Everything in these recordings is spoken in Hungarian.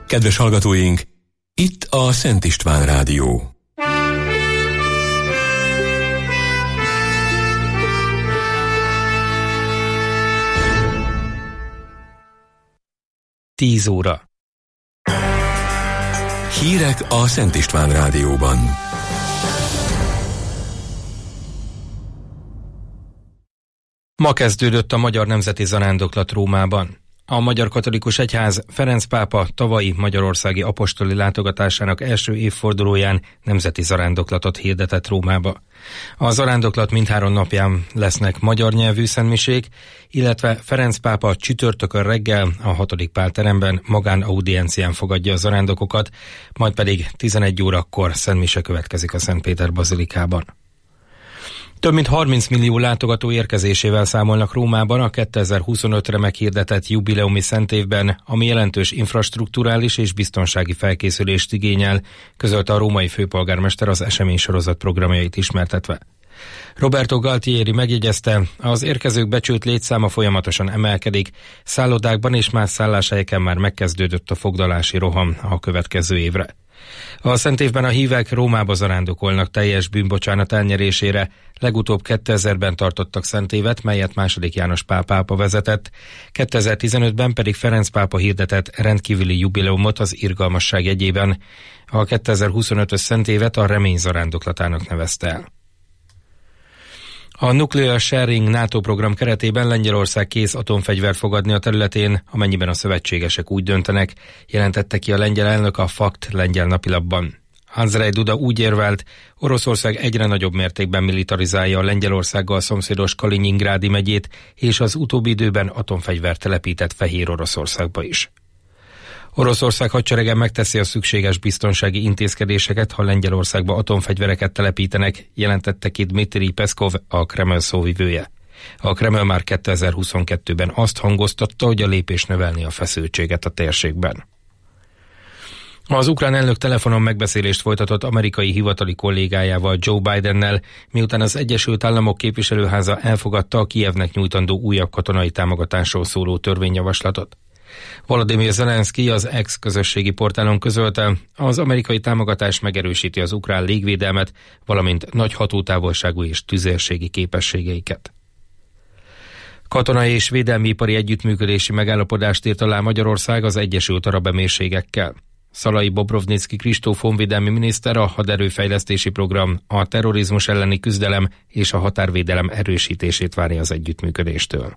Kedves hallgatóink, itt a Szent István Rádió. Tíz óra. Hírek a Szent István Rádióban. Ma kezdődött a Magyar Nemzeti Zarándoklat Rómában. A Magyar Katolikus Egyház Ferenc pápa tavalyi magyarországi apostoli látogatásának első évfordulóján nemzeti zarándoklatot hirdetett Rómába. A zarándoklat mindhárom napján lesznek magyar nyelvű szentmisék, illetve Ferenc pápa csütörtökön reggel a 6. Pál teremben magánaudiencián fogadja a zarándokokat, majd pedig 11 órakor szentmise következik a Szent Péter bazilikában. Több mint 30 millió látogató érkezésével számolnak Rómában a 2025-re meghirdetett jubileumi szentévben, ami jelentős infrastrukturális és biztonsági felkészülést igényel, közölte a római főpolgármester az eseménysorozat programjait ismertetve. Roberto Galtieri megjegyezte, az érkezők becsült létszáma folyamatosan emelkedik, szállodákban és más szálláshelyeken már megkezdődött a foglalási roham a következő évre. A szentévben a hívek Rómába zarándokolnak teljes bűnbocsánat elnyerésére, legutóbb 2000-ben tartottak szentévet, melyet II. János Pál pápa vezetett, 2015-ben pedig Ferenc pápa hirdetett rendkívüli jubileumot az irgalmasság jegyében, a 2025-ös szentévet a remény zarándoklatának nevezte el. A Nuclear Sharing NATO program keretében Lengyelország kész atomfegyvert fogadni a területén, amennyiben a szövetségesek úgy döntenek, jelentette ki a lengyel elnök a Fakt lengyel napilapban. Andrzej Duda úgy érvelt, Oroszország egyre nagyobb mértékben militarizálja a Lengyelországgal szomszédos Kalinyingrádi megyét, és az utóbbi időben atomfegyvert telepített Fehér Oroszországba is. Oroszország hadserege megteszi a szükséges biztonsági intézkedéseket, ha Lengyelországba atomfegyvereket telepítenek, jelentette ki Dmitri Peszkov, a Kreml szóvivője. A Kreml már 2022-ben azt hangoztatta, hogy a lépés növelni a feszültséget a térségben. Az ukrán elnök telefonon megbeszélést folytatott amerikai hivatali kollégájával, Joe Bidennel, miután az Egyesült Államok képviselőháza elfogadta a Kijevnek nyújtandó újabb katonai támogatásról szóló törvényjavaslatot. Volodymyr Zelenszky az X közösségi portálon közölte, az amerikai támogatás megerősíti az ukrán légvédelmet, valamint nagy hatótávolságú és tüzérségi képességeiket. Katonai és védelmi ipari együttműködési megállapodást írt alá Magyarország az Egyesült Arab Emírségekkel. Szalai Bobrovnicki Kristóf honvédelmi miniszter a haderőfejlesztési program, a terrorizmus elleni küzdelem és a határvédelem erősítését várja az együttműködéstől.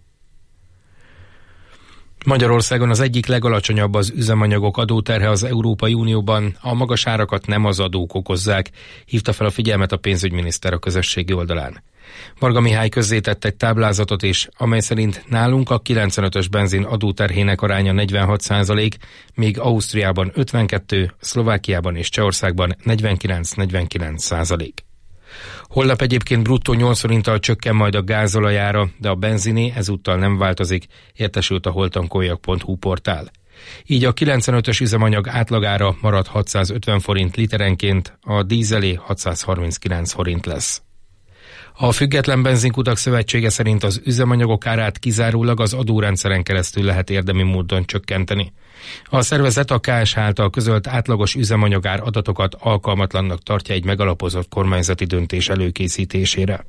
Magyarországon az egyik legalacsonyabb az üzemanyagok adóterhe az Európai Unióban, a magas árakat nem az adók okozzák, hívta fel a figyelmet a pénzügyminiszter a közösségi oldalán. Varga Mihály közzétett egy táblázatot is, amely szerint nálunk a 95-ös benzin adóterhének aránya 46%, míg Ausztriában 52%, Szlovákiában és Csehországban 49%. Holnap egyébként bruttó 8 forinttal csökken majd a gázolajára, de a benziné ezúttal nem változik, értesült a holtankoljak.hu portál. Így a 95-ös üzemanyag átlagára marad 650 forint literenként, a dízelé 639 forint lesz. A Független Benzinkutak Szövetsége szerint az üzemanyagok árát kizárólag az adórendszeren keresztül lehet érdemi módon csökkenteni. A szervezet a KSH által közölt átlagos üzemanyagár adatokat alkalmatlannak tartja egy megalapozott kormányzati döntés előkészítésére.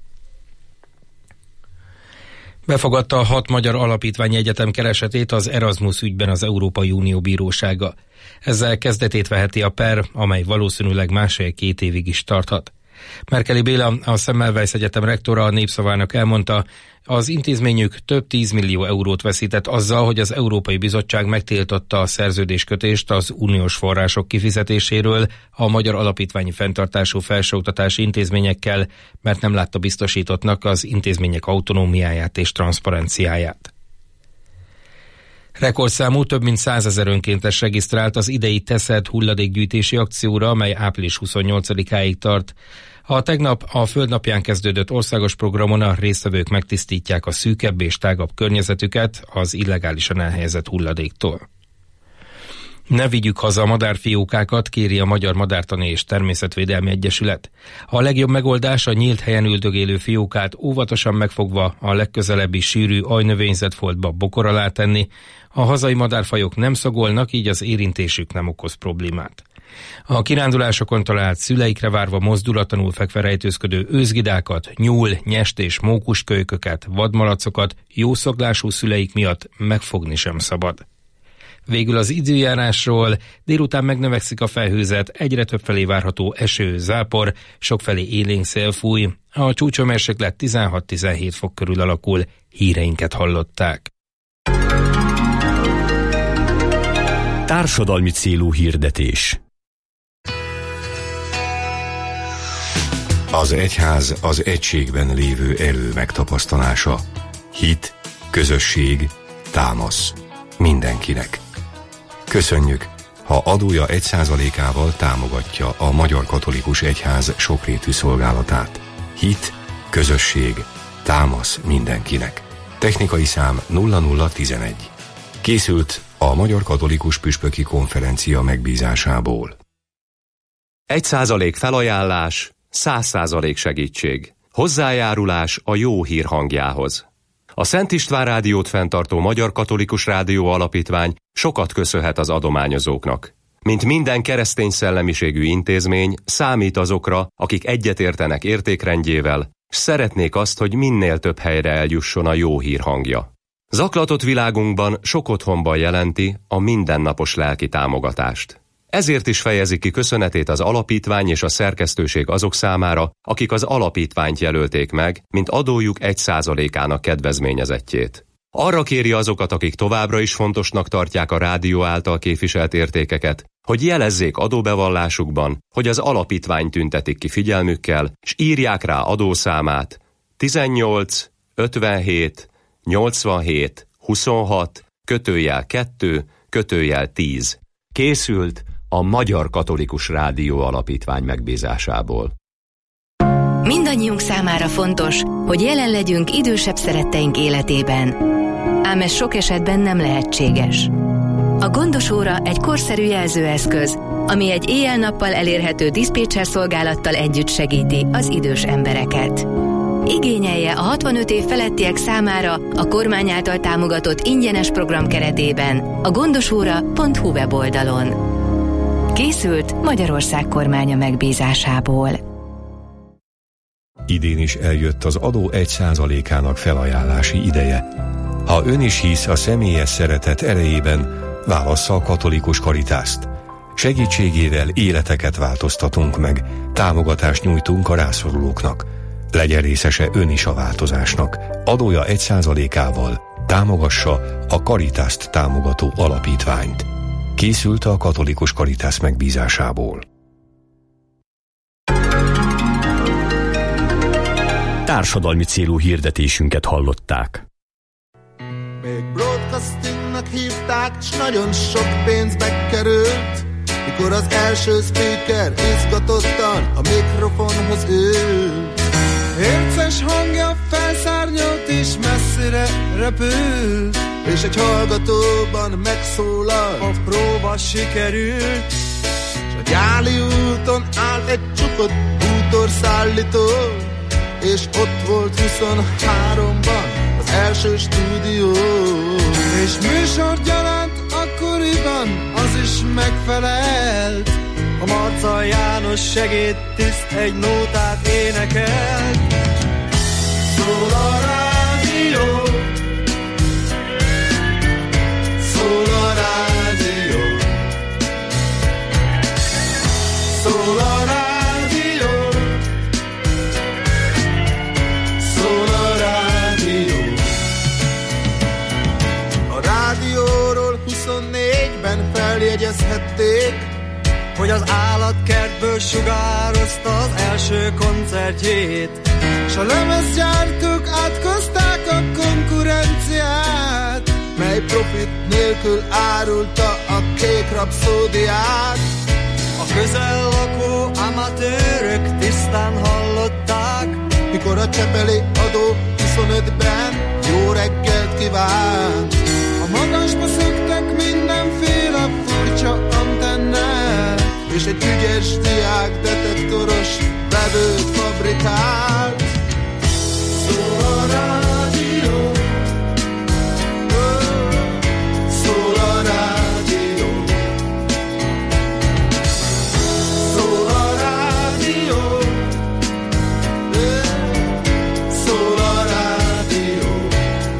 Befogadta a 6 magyar alapítványi egyetem keresetét az Erasmus ügyben az Európai Unió bírósága. Ezzel kezdetét veheti a per, amely valószínűleg 1,5-2 évig is tarthat. Merkeli Béla, a Semmelweis Egyetem rektora a Népszavának elmondta, az intézményük több 10 millió eurót veszített azzal, hogy az Európai Bizottság megtiltotta a szerződéskötést az uniós források kifizetéséről a magyar alapítványi fenntartású felsőoktatási intézményekkel, mert nem látta biztosítottnak az intézmények autonómiáját és transzparenciáját. Rekordszámú több mint 100 000 önkéntes regisztrált az idei Teszed hulladékgyűjtési akcióra, amely április 28-áig tart. A tegnap a Földnapján kezdődött országos programon a résztvevők megtisztítják a szűkebb és tágabb környezetüket az illegálisan elhelyezett hulladéktól. Ne vigyük haza a madárfiókákat, kéri a Magyar Madártani és Természetvédelmi Egyesület. A legjobb megoldás a nyílt helyen üldögélő fiókát óvatosan megfogva a legközelebbi sűrű ajnövényzetfoltba bokor alá tenni. A hazai madárfajok nem szagolnak, így az érintésük nem okoz problémát. A kirándulásokon talált szüleikre várva mozdulatlanul fekve rejtőzködő őszgidákat, nyúl, nyest és mókuskölyköket, vadmalacokat jószaglású szüleik miatt megfogni sem szabad. Végül az időjárásról: délután megnövekszik a felhőzet, egyre többfelé várható eső, zápor, sokfelé élénk szél fúj, a csúcshőmérséklet 16-17 fok körül alakul. Híreinket hallották. Társadalmi célú hirdetés. Az egyház az egységben lévő erő megtapasztalása. Hit, közösség, támasz. Mindenkinek. Köszönjük, ha adója 1%-ával támogatja a Magyar Katolikus Egyház sokrétű szolgálatát. Hit, közösség, támasz mindenkinek. Technikai szám 0011. Készült a Magyar Katolikus Püspöki Konferencia megbízásából. 1% felajánlás, 100% segítség. Hozzájárulás a jó hír hangjához. A Szent István Rádiót fenntartó Magyar Katolikus Rádió Alapítvány sokat köszönhet az adományozóknak. Mint minden keresztény szellemiségű intézmény, számít azokra, akik egyetértenek értékrendjével, s szeretnék azt, hogy minél több helyre eljusson a jó hír hangja. Zaklatott világunkban sok otthonban jelenti a mindennapos lelki támogatást. Ezért is fejezi ki köszönetét az alapítvány és a szerkesztőség azok számára, akik az alapítványt jelölték meg, mint adójuk 1%-ának kedvezményezettjét. Arra kéri azokat, akik továbbra is fontosnak tartják a rádió által képviselt értékeket, hogy jelezzék adóbevallásukban, hogy az alapítvány tüntetik ki figyelmükkel, s írják rá adószámát 18 57 87 26 /2 /10. Készült a Magyar Katolikus Rádió Alapítvány megbízásából. Mindannyiunk számára fontos, hogy jelen legyünk idősebb szeretteink életében. Ám ez sok esetben nem lehetséges. A gondos óra egy korszerű jelzőeszköz, ami egy éjjel-nappal elérhető diszpécser szolgálattal együtt segíti az idős embereket. Igényelje a 65 év felettiek számára a kormány által támogatott ingyenes program keretében a gondosóra.hu weboldalon. Készült Magyarország kormánya megbízásából. Idén is eljött az adó 1%-ának felajánlási ideje. Ha ön is hisz a személyes szeretet erejében, válassza a katolikus Karitászt. Segítségével életeket változtatunk meg, támogatást nyújtunk a rászorulóknak. Legyen részese ön is a változásnak. Adója 1%-ával támogassa a Karitászt támogató alapítványt. Készült a katolikus Karitász megbízásából. Társadalmi célú hirdetésünket hallották. Még broadcastingnak hívták, s nagyon sok pénzbe került, mikor az első speaker izgatottan a mikrofonhoz ült. Érces hangja felszárnyolt és messzire repült, és egy hallgatóban megszólal, a próba sikerült. S a Gyáli úton állt egy csukott bútorszállító, és ott volt 23-ban az első stúdió. És műsorgyanánt akkoriban az is megfelelt, a Marca János segédtiszt egy nótát énekelt. Szól a rádió, szól a rádió, szól a rádió, szól a rádió. A rádióról 24-ben feljegyezhették, hogy az állatkertből sugározta az első koncertjét, s a lemezgyártók átkozták a konkurenciát, mely profit nélkül árulta a kék rapszódiát. A közel lakó amatőrök tisztán hallották, mikor a csepeli adó 25-ben jó reggelt kívánt. A magasba szöktek mindenféle furcsa és egy ügyes diák detektoros vevőt fabrikált. Szól a rádió, szól a rádió, szól a rádió, szól a rádió.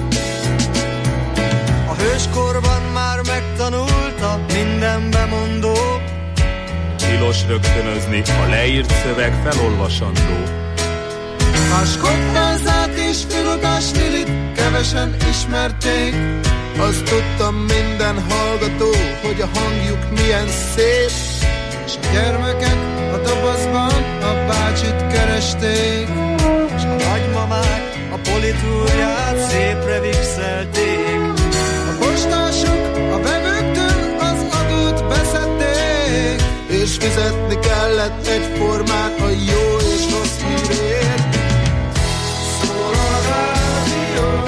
A hőskorban már megtanulta minden bemondó, tilos rögtönözni, a leírt szöveg felolvasandó. Máskottázát és Filogás Lilit kevesen ismerték. Azt tudtam minden hallgató, hogy a hangjuk milyen szép. És a gyermekek a dobozban a bácsit keresték, és a nagymamák a politúrját szépre vixelték. A postások a vevőktől az adót beszedték, és fizetni kellett egyformán a jó és rossz hírért. Szól a rádió,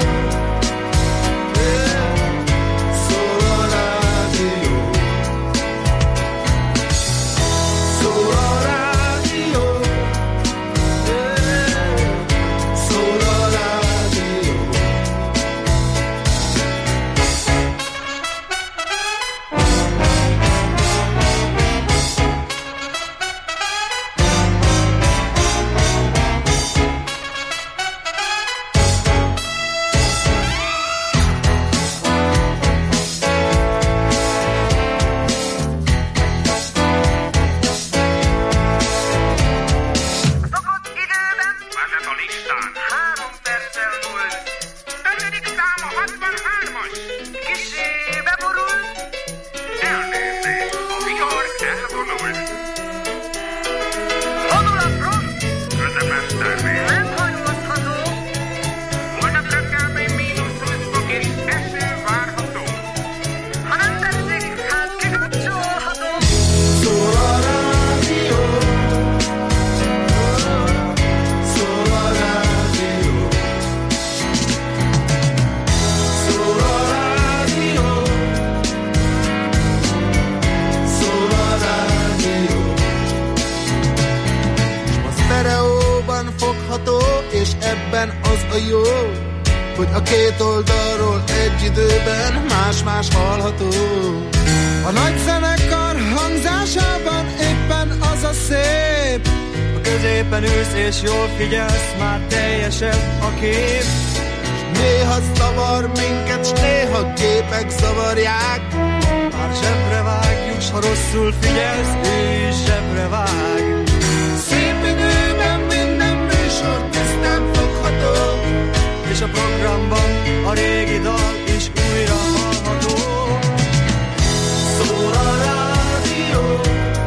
szól a rádió, szól a rádió, szól a rádió. Hogy a két oldalról egy időben más-más hallható. A nagy zenekar hangzásában éppen az a szép. A középen ülsz és jól figyelsz, már teljesebb a kép. S néha zavar minket, s néha gépek zavarják. Már zsebre vágjuk, s ha rosszul figyelsz, ő is zsebre vág. Szép időben minden műsor tisztán fogható, és a programban a régi dal is újra hallható. Szól a rádió,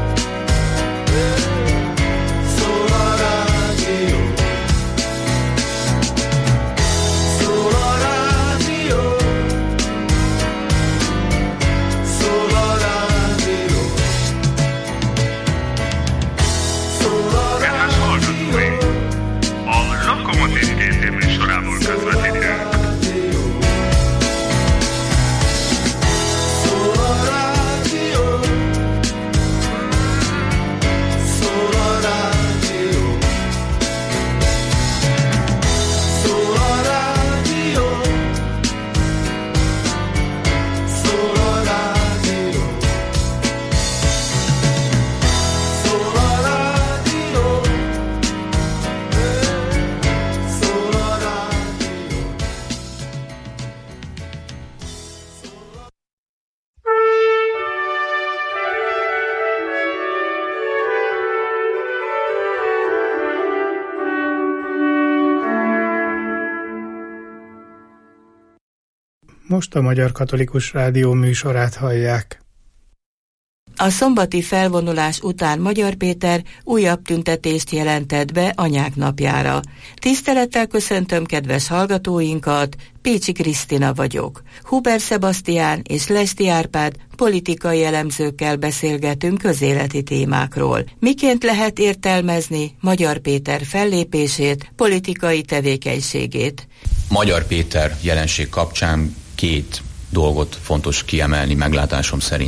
szól a rádió, szól a rádió, szól a rádió, szól a Kedves hallgatóink! A Lokomotív GT műsorából közvetítünk. Most a Magyar Katolikus Rádió műsorát hallják. A szombati felvonulás után Magyar Péter újabb tüntetést jelentett be Anyák napjára. Tisztelettel köszöntöm kedves hallgatóinkat, Pécsi Krisztina vagyok. Huber Sebastián és Lesti Árpád politikai elemzőkkel beszélgetünk közéleti témákról. Miként lehet értelmezni Magyar Péter fellépését, politikai tevékenységét? Magyar Péter jelenség kapcsán két dolgot fontos kiemelni meglátásom szerint.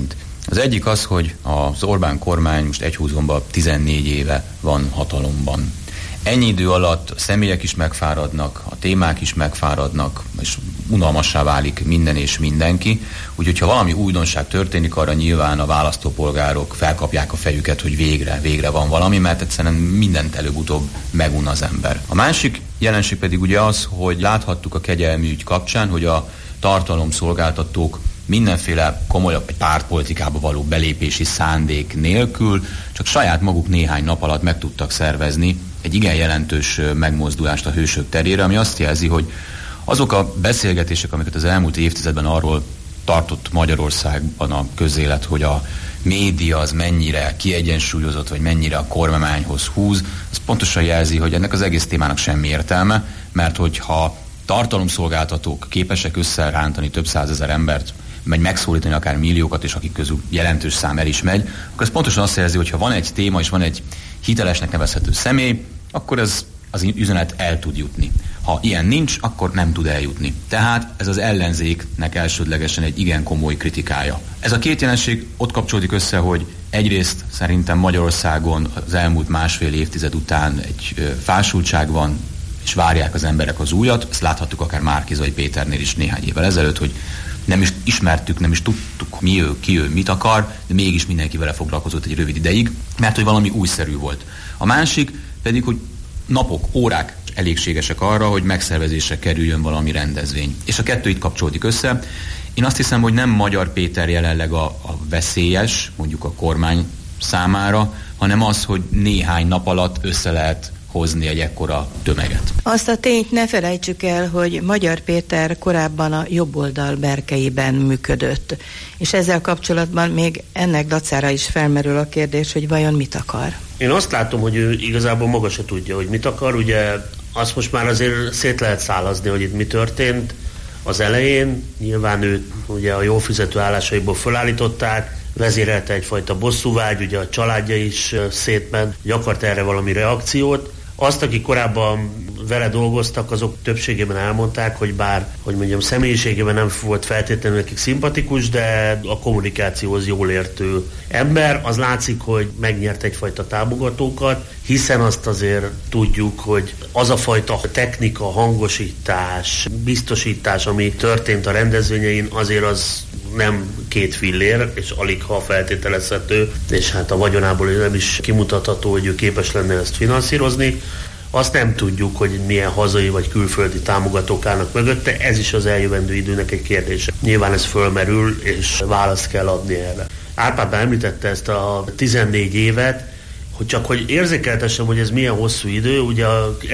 Az egyik az, hogy az Orbán kormány most egyhúzomban 14 éve van hatalomban. Ennyi idő alatt a személyek is megfáradnak, a témák is megfáradnak, és unalmassá válik minden és mindenki. Úgyhogy ha valami újdonság történik, arra nyilván a választópolgárok felkapják a fejüket, hogy végre van valami, mert egyszerűen mindent előbb-utóbb megun az ember. A másik jelenség pedig ugye az, hogy láthattuk a kegyelmi ügy kapcsán, hogy a tartalomszolgáltatók mindenféle komolyabb pártpolitikába való belépési szándék nélkül csak saját maguk néhány nap alatt meg tudtak szervezni egy igen jelentős megmozdulást a hősök terére, ami azt jelzi, hogy azok a beszélgetések, amiket az elmúlt évtizedben arról tartott Magyarországban a közélet, hogy a média az mennyire kiegyensúlyozott, vagy mennyire a kormányhoz húz, az pontosan jelzi, hogy ennek az egész témának semmi értelme, mert hogyha tartalomszolgáltatók képesek összerántani több százezer embert, megy megszólítani akár milliókat, és akik közül jelentős szám el is megy, akkor ez pontosan azt jelzi, hogy ha van egy téma, és van egy hitelesnek nevezhető személy, akkor ez az üzenet el tud jutni. Ha ilyen nincs, akkor nem tud eljutni. Tehát ez az ellenzéknek elsődlegesen egy igen komoly kritikája. Ez a két jelenség ott kapcsolódik össze, hogy egyrészt szerintem Magyarországon az elmúlt másfél évtized után egy fásultság van, és várják az emberek az újat. Ezt láthattuk akár Márki-Zay Péternél is néhány évvel ezelőtt, hogy nem is ismertük, nem is tudtuk, ki ő, mit akar, de mégis mindenki vele foglalkozott egy rövid ideig, mert hogy valami újszerű volt. A másik pedig, hogy napok, órák elégségesek arra, hogy megszervezésre kerüljön valami rendezvény. És a kettő itt kapcsolódik össze. Én azt hiszem, hogy nem Magyar Péter jelenleg a veszélyes, mondjuk a kormány számára, hanem az, hogy néhány nap alatt össze lehet hozni egy ekkora tömeget. Azt a tényt ne felejtsük el, hogy Magyar Péter korábban a jobboldal berkeiben működött. És ezzel kapcsolatban még ennek dacára is felmerül a kérdés, hogy vajon mit akar. Én azt látom, hogy ő igazából maga se tudja, hogy mit akar. Ugye azt most már azért szét lehet szálazni, hogy itt mi történt az elején. Nyilván ő ugye a jól fizető állásaiból fölállították, vezérelte egyfajta bosszúvágy, ugye a családja is szétment, hogy akart erre valami reakciót. Azt, akik korábban vele dolgoztak, azok többségében elmondták, hogy bár, hogy mondjam, személyiségében nem volt feltétlenül nekik szimpatikus, de a kommunikációhoz jól értő ember. Az látszik, hogy megnyert egyfajta támogatókat, hiszen azt azért tudjuk, hogy az a fajta technika, hangosítás, biztosítás, ami történt a rendezvényein, azért az nem 2 fillér, és alig ha feltételezhető, és hát a vagyonából nem is kimutatható, hogy ő képes lenne ezt finanszírozni. Azt nem tudjuk, hogy milyen hazai vagy külföldi támogatók állnak mögötte, ez is az eljövendő időnek egy kérdése. Nyilván ez fölmerül, és választ kell adni erre. Árpád már említette ezt a 14 évet, hogy csak hogy érzékeltessem, hogy ez milyen hosszú idő, ugye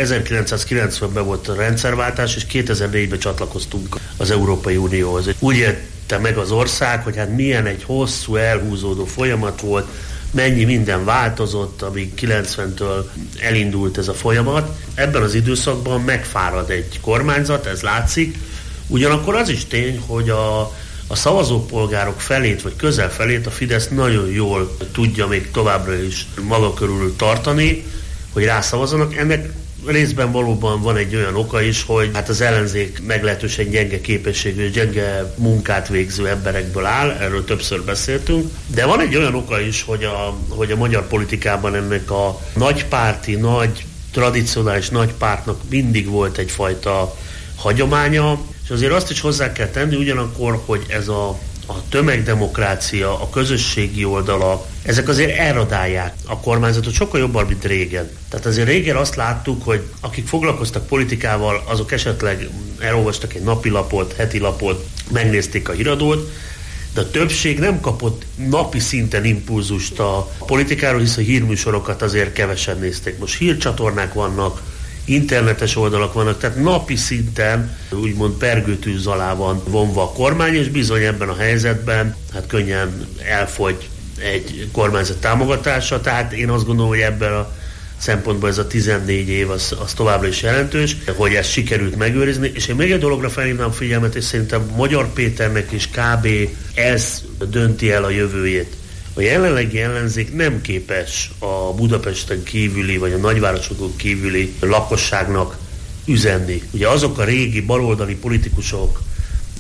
1990-ben volt a rendszerváltás, és 2004-ben csatlakoztunk az Európai Unióhoz. Úgy érte meg az ország, hogy hát milyen egy hosszú, elhúzódó folyamat volt, mennyi minden változott, amíg 90-től elindult ez a folyamat. Ebben az időszakban megfárad egy kormányzat, ez látszik. Ugyanakkor az is tény, hogy a szavazópolgárok felét, vagy közel felét a Fidesz nagyon jól tudja még továbbra is maga körül tartani, hogy rászavazzanak. Ennek részben valóban van egy olyan oka is, hogy hát az ellenzék meglehetősen gyenge képességű, gyenge munkát végző emberekből áll, erről többször beszéltünk, de van egy olyan oka is, hogy a magyar politikában ennek a nagypárti, nagy tradicionális nagypártnak mindig volt egyfajta hagyománya, és azért azt is hozzá kell tenni ugyanakkor, hogy ez a tömegdemokrácia, a közösségi oldalak, ezek azért elradálják a kormányzatot sokkal jobban, mint régen. Tehát azért régen azt láttuk, hogy akik foglalkoztak politikával, azok esetleg elolvastak egy napilapot, hetilapot, megnézték a híradót, de a többség nem kapott napi szinten impulzust a politikáról, hisz a hírműsorokat azért kevesen nézték. Most hírcsatornák vannak, internetes oldalak vannak, tehát napi szinten úgymond pergőtűz alá van vonva a kormány, és bizony ebben a helyzetben hát könnyen elfogy egy kormányzat támogatása, tehát én azt gondolom, hogy ebben a szempontból ez a 14 év az továbbra is jelentős, hogy ezt sikerült megőrizni, és én még egy dologra felhívnám figyelmet, és szerintem Magyar Péternek is kb. Ez dönti el a jövőjét. A jelenlegi ellenzék nem képes a Budapesten kívüli, vagy a nagyvárosokon kívüli lakosságnak üzenni. Ugye azok a régi baloldali politikusok,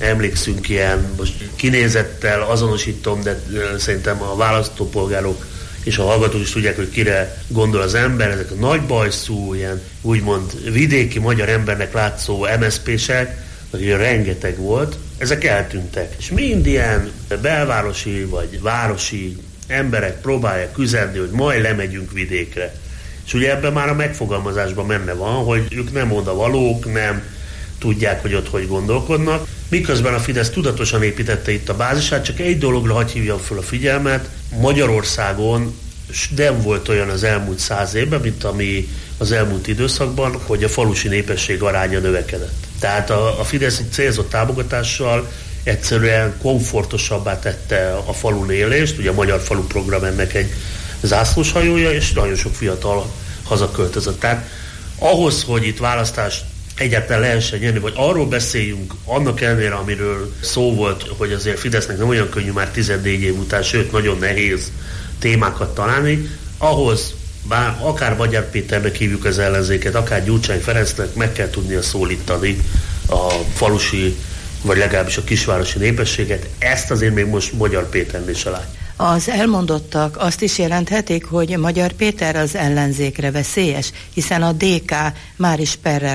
emlékszünk ilyen, most kinézettel azonosítom, de szerintem a választópolgárok és a hallgatók is tudják, hogy kire gondol az ember, ezek a nagybajszú, ilyen úgymond vidéki magyar embernek látszó MSZP-sek, akik rengeteg volt, ezek eltűntek. És mind ilyen belvárosi vagy városi emberek próbálják üzenni, hogy majd lemegyünk vidékre. És ugye ebben már a megfogalmazásban benne van, hogy ők nem odavalók, nem tudják, hogy ott hogy gondolkodnak. Miközben a Fidesz tudatosan építette itt a bázisát, csak egy dologra hadd hívjam föl a figyelmet. Magyarországon nem volt olyan az elmúlt 100 évben, mint ami az elmúlt időszakban, hogy a falusi népesség aránya növekedett. Tehát a Fidesz egy célzott támogatással egyszerűen komfortosabbá tette a falun élést, ugye a Magyar Falu Program ennek egy zászlóshajója, és nagyon sok fiatal hazaköltözött. Tehát ahhoz, hogy itt választást egyáltalán lehessen nyerni, vagy arról beszéljünk, annak ellenére, amiről szó volt, hogy azért Fidesznek nem olyan könnyű már 14 év után, sőt nagyon nehéz témákat találni, ahhoz bár akár Magyar Péternek hívjuk az ellenzéket, akár Gyurcsány Ferencnek meg kell tudnia szólítani a falusi, vagy legalábbis a kisvárosi népességet. Ezt azért még most Magyar Péternél se látja. Az elmondottak azt is jelenthetik, hogy Magyar Péter az ellenzékre veszélyes, hiszen a DK már is perrel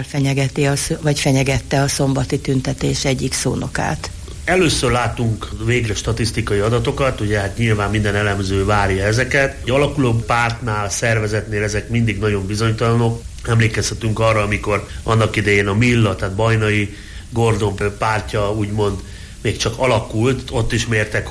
fenyegette a szombati tüntetés egyik szónokát. Először látunk végre statisztikai adatokat, ugye hát nyilván minden elemző várja ezeket. Egy alakuló pártnál, szervezetnél ezek mindig nagyon bizonytalanok. Emlékezhetünk arra, amikor annak idején a Milla, tehát Bajnai Gordon pártja úgymond még csak alakult, ott is mértek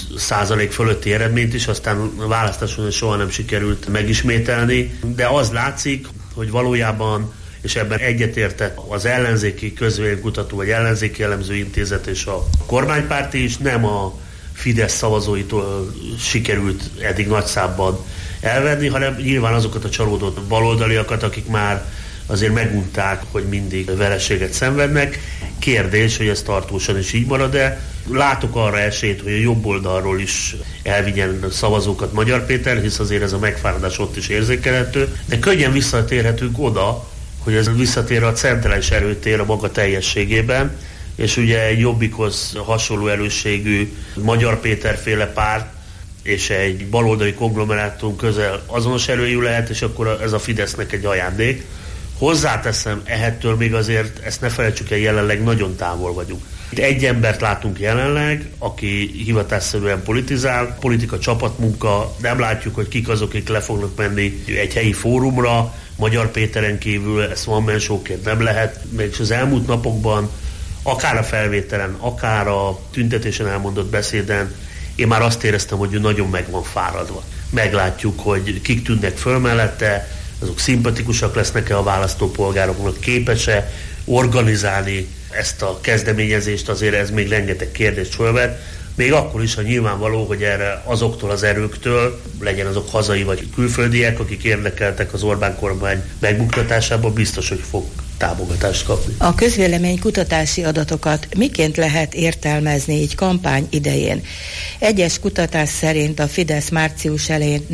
20% fölötti eredményt is, aztán a választáson soha nem sikerült megismételni, de az látszik, hogy valójában, és ebben egyetértett az ellenzéki közvéleménykutató vagy ellenzéki elemző intézet és a kormánypárti is, nem a Fidesz szavazóitól sikerült eddig nagy számban elvenni, hanem nyilván azokat a csalódott baloldaliakat, akik már azért megunták, hogy mindig vereséget szenvednek. Kérdés, hogy ez tartósan is így marad-e. Látok arra esélyt, hogy a jobb oldalról is elvigyen szavazókat Magyar Péter, hisz azért ez a megfáradás ott is érzékelhető, de könnyen visszatérhetünk oda, hogy ez visszatér a centrális erőtér a maga teljességében, és ugye egy Jobbikhoz hasonló erősségű Magyar Péter-féle párt és egy baloldali konglomerátum közel azonos erőjű lehet, és akkor ez a Fidesznek egy ajándék. Hozzáteszem, ehettől még azért, ezt ne felejtsük el, jelenleg nagyon távol vagyunk. Itt egy embert látunk jelenleg, aki hivatásszerűen politizál, politika csapatmunka, nem látjuk, hogy kik azok, akik le fognak menni egy helyi fórumra, Magyar Péteren kívül ezt one-man show-ként nem lehet, mégis az elmúlt napokban, akár a felvételen, akár a tüntetésen elmondott beszéden, én már azt éreztem, hogy ő nagyon meg van fáradva. Meglátjuk, hogy kik tűnnek föl mellette, azok szimpatikusak lesznek-e a választópolgároknak, képes-e organizálni ezt a kezdeményezést, azért ez még rengeteg kérdést fölvet. Még akkor is, ha nyilvánvaló, hogy erre azoktól az erőktől, legyen azok hazai vagy külföldiek, akik érdekeltek az Orbán kormány megbuktatásában, biztos, hogy fog támogatást kapni. A közvélemény kutatási adatokat miként lehet értelmezni így kampány idején? Egyes kutatás szerint a Fidesz március elején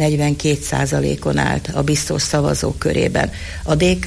42%-on állt a biztos szavazók körében, a DK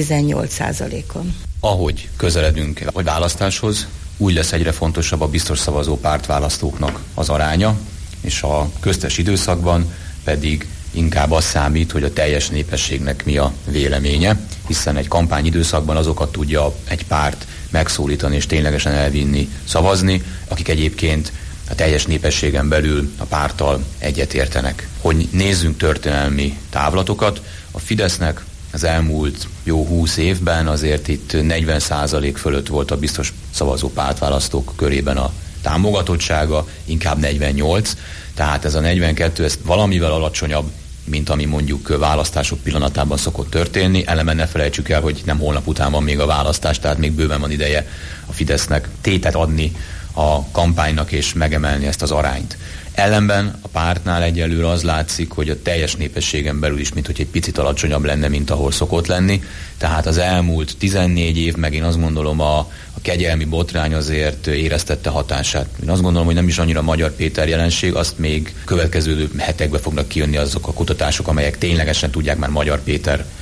18%-on. Ahogy közeledünk a választáshoz, úgy lesz egyre fontosabb a biztos szavazó pártválasztóknak az aránya, és a köztes időszakban pedig inkább az számít, hogy a teljes népességnek mi a véleménye, hiszen egy kampányidőszakban azokat tudja egy párt megszólítani és ténylegesen elvinni szavazni, akik egyébként a teljes népességen belül a párttal egyetértenek. Hogy nézzünk történelmi távlatokat, a Fidesznek az elmúlt jó 20 évben azért itt 40% fölött volt a biztos szavazó pártválasztók körében a támogatottsága, inkább 48, tehát ez a 42, ez valamivel alacsonyabb, mint ami mondjuk választások pillanatában szokott történni. Eleme ne felejtsük el, hogy nem holnap után van még a választás, tehát még bőven van ideje a Fidesznek tétet adni a kampánynak és megemelni ezt az arányt. Ellenben a pártnál egyelőre az látszik, hogy a teljes népességen belül is, minthogy egy picit alacsonyabb lenne, mint ahol szokott lenni. Tehát az elmúlt 14 év, meg én azt gondolom a kegyelmi botrány azért éreztette hatását. Én azt gondolom, hogy nem is annyira Magyar Péter jelenség, azt még következő hetekben fognak kijönni azok a kutatások, amelyek ténylegesen tudják már Magyar Péter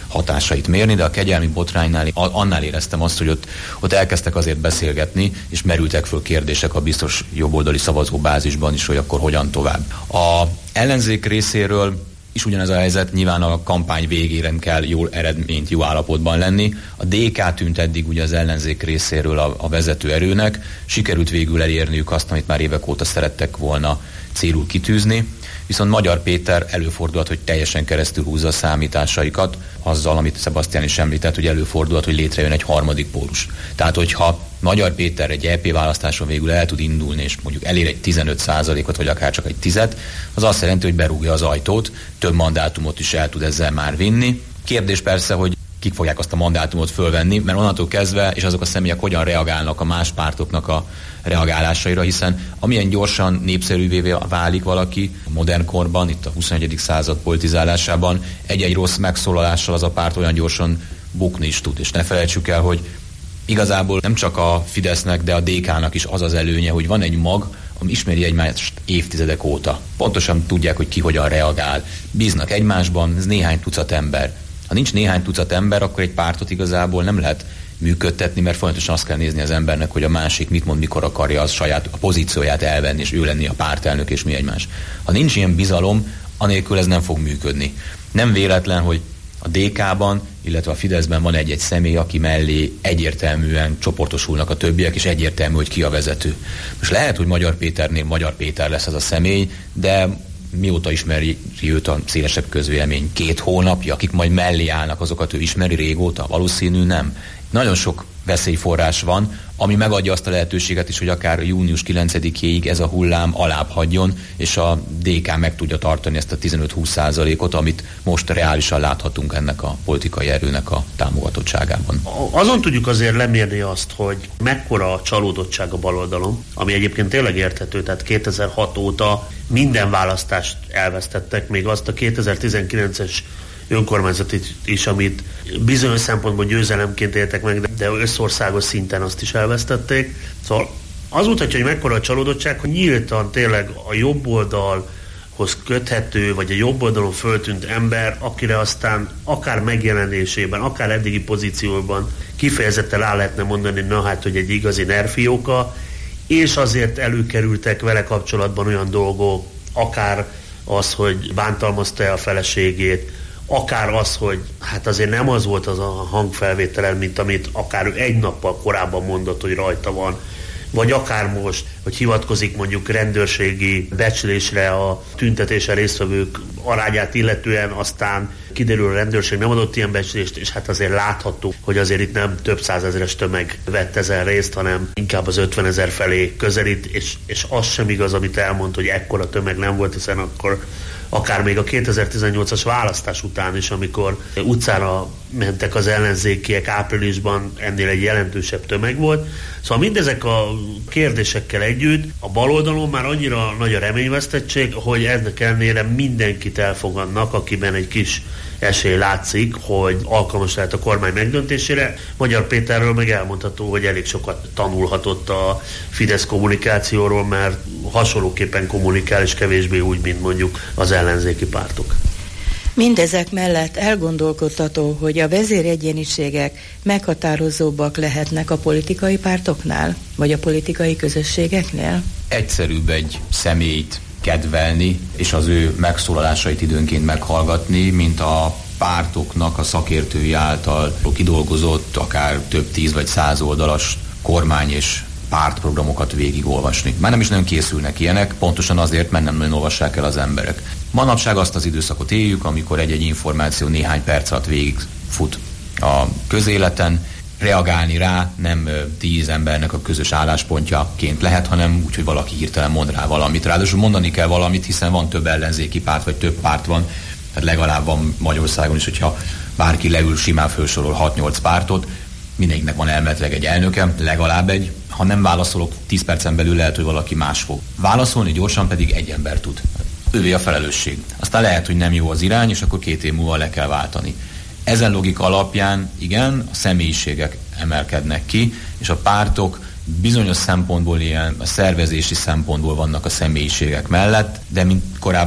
hatásait mérni, de a kegyelmi botránynál annál éreztem azt, hogy ott elkezdtek azért beszélgetni, és merültek föl kérdések a biztos jobboldali szavazóbázisban is, hogy akkor hogyan tovább. A ellenzék részéről is ugyanez a helyzet, nyilván a kampány végére kell jó eredményt, jó állapotban lenni. A DK tűnt eddig ugye az ellenzék részéről a vezető erőnek, sikerült végül elérniük azt, amit már évek óta szerettek volna célul kitűzni, viszont Magyar Péter előfordulhat, hogy teljesen keresztül húzza a számításaikat, azzal, amit Sebastian is említett, hogy előfordulhat, hogy létrejön egy harmadik pólus. Tehát, hogyha Magyar Péter egy EP választáson végül el tud indulni, és mondjuk elér egy 15%-ot, vagy akár csak egy 10-et, az azt jelenti, hogy berúgja az ajtót, több mandátumot is el tud ezzel már vinni. Kérdés persze, hogy kik fogják azt a mandátumot fölvenni, mert onnantól kezdve, és azok a személyek hogyan reagálnak a más pártoknak a reagálásaira, hiszen amilyen gyorsan népszerűvé válik valaki a modern korban, itt a 21. század politizálásában, egy-egy rossz megszólalással az a párt olyan gyorsan bukni is tud. És ne felejtsük el, hogy igazából nem csak a Fidesznek, de a DK-nak is az az előnye, hogy van egy mag, ami ismeri egymást évtizedek óta. Pontosan tudják, hogy ki hogyan reagál. Bíznak egymásban, ez néhány tucat ember. Ha nincs néhány tucat ember, akkor egy pártot igazából nem lehet működtetni, mert folyamatosan azt kell nézni az embernek, hogy a másik mit mond, mikor akarja az saját a pozícióját elvenni, és ő lenni a pártelnök, és mi egymás. Ha nincs ilyen bizalom, anélkül ez nem fog működni. Nem véletlen, hogy a DK-ban, illetve a Fideszben van egy-egy személy, aki mellé egyértelműen csoportosulnak a többiek, és egyértelmű, hogy ki a vezető. Most lehet, hogy Magyar Péternél Magyar Péter lesz az a személy, de mióta ismeri őt a szélesebb közvélemény? 2 hónapja, akik majd mellé állnak, azokat ő ismeri régóta? Valószínű nem. Nagyon sok veszélyforrás van, ami megadja azt a lehetőséget is, hogy akár június 9-éig ez a hullám alább hagyjon, és a DK meg tudja tartani ezt a 15-20%-ot, amit most reálisan láthatunk ennek a politikai erőnek a támogatottságában. Azon tudjuk azért lemérni azt, hogy mekkora a csalódottság a baloldalon, ami egyébként tényleg érthető, tehát 2006 óta minden választást elvesztettek, még azt a 2019-es önkormányzatit is, amit bizonyos szempontból győzelemként éltek meg, de összországos szinten azt is elvesztették. Szóval az mutatja, hogy mekkora a csalódottság, hogy nyíltan tényleg a jobb oldalhoz köthető, vagy a jobb oldalon föltűnt ember, akire aztán akár megjelenésében, akár eddigi pozícióban kifejezetten rá lehetne mondani, na hát, hogy egy igazi nerfióka, és azért előkerültek vele kapcsolatban olyan dolgok, akár az, hogy bántalmazta a feleségét, akár az, hogy hát azért nem az volt az a hangfelvételen, mint amit akár ő egy nappal korábban mondott, hogy rajta van, vagy akár most, hogy hivatkozik mondjuk rendőrségi becslésre a tüntetésen résztvevők arányát illetően, aztán kiderül, a rendőrség nem adott ilyen becslést, és hát azért látható, hogy azért itt nem több százezeres tömeg vett ezen részt, hanem inkább az 50 000 felé közelít, és az sem igaz, amit elmond, hogy ekkora tömeg nem volt, hiszen akkor akár még a 2018-as választás után is, amikor utcára mentek az ellenzékiek áprilisban, ennél egy jelentősebb tömeg volt. Szóval mindezek a kérdésekkel együtt a baloldalon már annyira nagy a reményvesztettség, hogy ennek ellenére mindenkit elfogadnak, akiben egy kis esély látszik, hogy alkalmas lehet a kormány megdöntésére. Magyar Péterről meg elmondható, hogy elég sokat tanulhatott a Fidesz kommunikációról, mert hasonlóképpen kommunikál, és kevésbé úgy, mint mondjuk az ellenzéki pártok. Mindezek mellett elgondolkodtató, hogy a vezéregyéniségek meghatározóbbak lehetnek a politikai pártoknál, vagy a politikai közösségeknél? Egyszerűbb egy személyt kedvelni, és az ő megszólalásait időnként meghallgatni, mint a pártoknak a szakértői által kidolgozott, akár több 10 vagy 100 oldalas kormány és pártprogramokat végigolvasni. Már nem is nagyon készülnek ilyenek, pontosan azért, mert nem nagyon olvassák el az emberek. Manapság azt az időszakot éljük, amikor egy-egy információ néhány perc alatt végigfut a közéleten, reagálni rá nem 10 embernek a közös álláspontjaként lehet, hanem úgy, hogy valaki hirtelen mond rá valamit. Ráadásul mondani kell valamit, hiszen van több ellenzéki párt, vagy több párt van, tehát legalább van Magyarországon is, hogyha bárki leül, simán felsorol 6-8 pártot, mindegyiknek van elméletileg egy elnöke, legalább egy. Ha nem válaszolok 10 percen belül, lehet, hogy valaki más fog válaszolni, gyorsan pedig egy ember tud. Ővé a felelősség. Aztán lehet, hogy nem jó az irány, és akkor 2 év múlva le kell váltani. Ezen logika alapján igen, a személyiségek emelkednek ki, és a pártok bizonyos szempontból ilyen, a szervezési szempontból vannak a személyiségek mellett, de mint korábban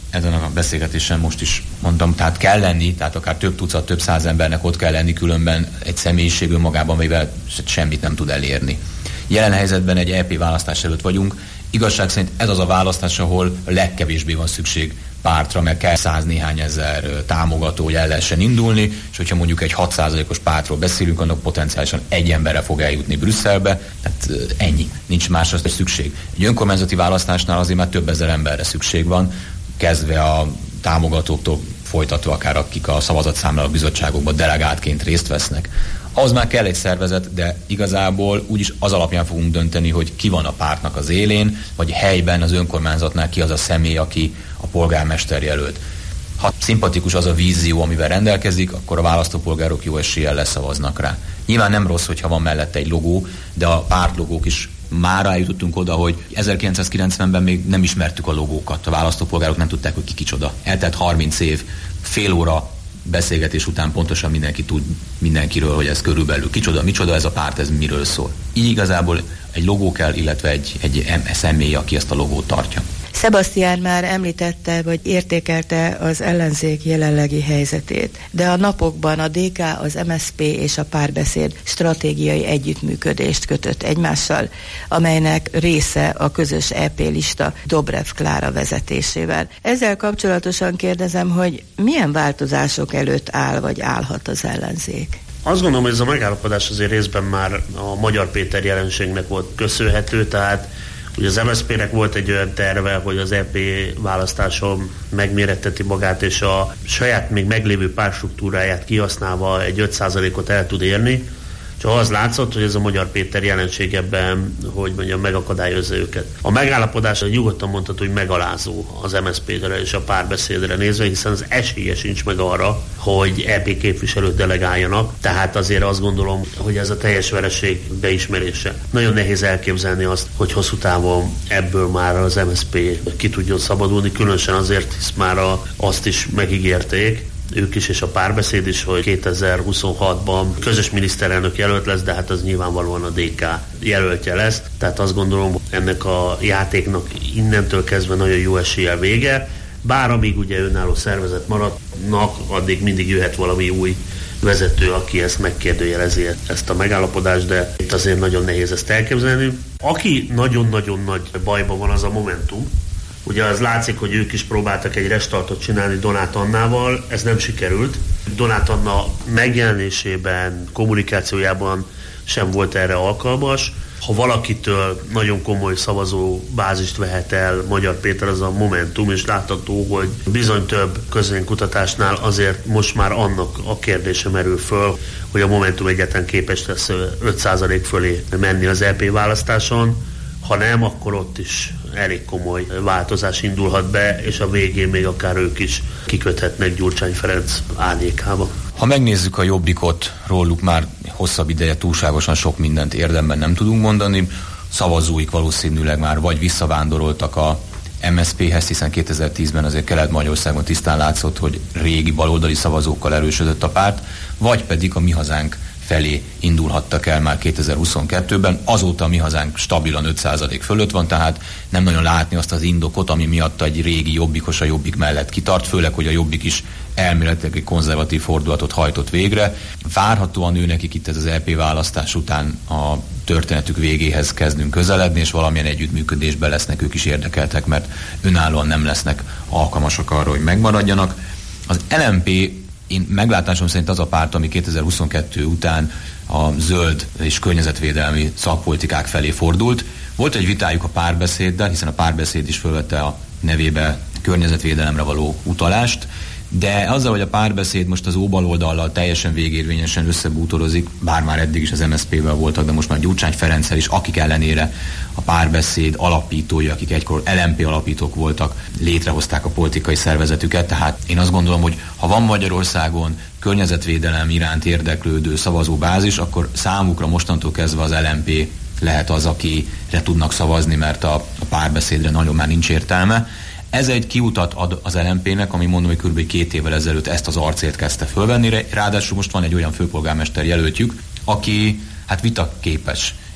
ezen a beszélgetésen most is mondtam, tehát kell lenni, tehát akár több tucat, több száz embernek ott kell lenni, különben egy személyiség önmagában, mivel semmit nem tud elérni. Jelen helyzetben egy EP választás előtt vagyunk. Igazság szerint ez az a választás, ahol legkevésbé van szükség pártra, mert kell 100 néhány ezer támogató, hogy el lehessen indulni, és hogyha mondjuk egy 6%-os pártról beszélünk, annak potenciálisan egy emberre fog eljutni Brüsszelbe, tehát ennyi, nincs másra szükség. Egy önkormányzati választásnál azért már több ezer emberre szükség van, kezdve a támogatóktól folytatva akár akik a szavazatszámláló bizottságokban delegáltként részt vesznek. Ahhoz már kell egy szervezet, de igazából úgyis az alapján fogunk dönteni, hogy ki van a pártnak az élén, vagy helyben az önkormányzatnál ki az a személy, aki a polgármester jelölt. Ha szimpatikus az a vízió, amivel rendelkezik, akkor a választópolgárok jó eséllyel leszavaznak rá. Nyilván nem rossz, hogyha van mellette egy logó, de a pártlogók is már eljutottunk oda, hogy 1990-ben még nem ismertük a logókat. A választópolgárok nem tudták, hogy ki kicsoda. Eltelt 30 év, fél óra beszélgetés után pontosan mindenki tud mindenkiről, hogy ez körülbelül kicsoda, micsoda ez a párt, ez miről szól. Így igazából egy logó kell, illetve egy személy, aki ezt a logót tartja. Sebastián már említette, vagy értékelte az ellenzék jelenlegi helyzetét, de a napokban a DK, az MSZP és a Párbeszéd stratégiai együttműködést kötött egymással, amelynek része a közös EP lista Dobrev Klára vezetésével. Ezzel kapcsolatosan kérdezem, hogy milyen változások előtt áll, vagy állhat az ellenzék? Azt gondolom, hogy ez a megállapodás azért részben már a Magyar Péter jelenségnek volt köszönhető, tehát ugye az MSZP-nek volt egy olyan terve, hogy az EP választáson megméretteti magát, és a saját még meglévő pártstruktúráját kihasználva egy 5%-ot el tud érni. Csak az látszott, hogy ez a Magyar Péter jelenség ebben, hogy mondjam, megakadályozza őket. A megállapodás nyugodtan mondható, hogy megalázó az MSZP-re és a Párbeszédre nézve, hiszen az esélye sincs meg arra, hogy EP képviselőt delegáljanak. Tehát azért azt gondolom, hogy ez a teljes vereség beismerése. Nagyon nehéz elképzelni azt, hogy hosszú távon ebből már az MSZP ki tudjon szabadulni, különösen azért, hisz már azt is megígérték, ők is és a Párbeszéd is, hogy 2026-ban közös miniszterelnök jelölt lesz, de hát az nyilvánvalóan a DK jelöltje lesz. Tehát azt gondolom, ennek a játéknak innentől kezdve nagyon jó eséllyel vége. Bár amíg ugye önálló szervezet maradnak, addig mindig jöhet valami új vezető, aki ezt megkérdőjelezi, ezt a megállapodást, de itt azért nagyon nehéz ezt elképzelni. Aki nagyon-nagyon nagy bajban van, az a Momentum. Ugye az látszik, hogy ők is próbáltak egy restartot csinálni Donát Annával, ez nem sikerült. Donát Anna megjelenésében, kommunikációjában sem volt erre alkalmas. Ha valakitől nagyon komoly szavazó bázist vehet el Magyar Péter, az a Momentum, és látható, hogy bizony több közvéleménykutatásnál azért most már annak a kérdése merül föl, hogy a Momentum egyáltalán képes lesz 5% fölé menni az EP választáson. Ha nem, akkor ott is elég komoly változás indulhat be, és a végén még akár ők is kiköthetnek Gyurcsány Ferenc árnyékába. Ha megnézzük a Jobbikot, róluk már hosszabb ideje túlságosan sok mindent érdemben nem tudunk mondani. Szavazóik valószínűleg már vagy visszavándoroltak a MSZP-hez, hiszen 2010-ben azért Kelet-Magyarországon tisztán látszott, hogy régi baloldali szavazókkal erősödött a párt, vagy pedig a Mi Hazánk felé indulhattak el már 2022-ben. Azóta a Mi Hazánk stabilan 5% fölött van, tehát nem nagyon látni azt az indokot, ami miatt egy régi jobbikos a Jobbik mellett kitart, főleg, hogy a Jobbik is elméletileg egy konzervatív fordulatot hajtott végre. Várhatóan nekik itt ez az EP választás után a történetük végéhez kezdünk közeledni, és valamilyen együttműködésben lesznek ők is érdekeltek, mert önállóan nem lesznek alkalmasak arra, hogy megmaradjanak. Az LMP én meglátásom szerint az a párt, ami 2022 után a zöld és környezetvédelmi szakpolitikák felé fordult. Volt egy vitájuk a Párbeszéddel, hiszen a Párbeszéd is fölvette a nevébe környezetvédelemre való utalást, de azzal, hogy a Párbeszéd most az óbaloldallal teljesen végérvényesen összebútorozik, bár már eddig is az MSZP-vel voltak, de most már Gyurcsány Ferenccel is, akik ellenére a Párbeszéd alapítói, akik egykor LMP alapítók voltak, létrehozták a politikai szervezetüket, tehát én azt gondolom, hogy ha van Magyarországon környezetvédelem iránt érdeklődő szavazóbázis, akkor számukra mostantól kezdve az LMP lehet az, akire tudnak szavazni, mert a Párbeszédre nagyon már nincs értelme. Ez egy kiutat ad az LMP-nek, ami mondom, hogy kb. 2 évvel ezelőtt ezt az arcélt kezdte fölvenni, ráadásul most van egy olyan főpolgármester jelöltjük, aki hát vitaképes,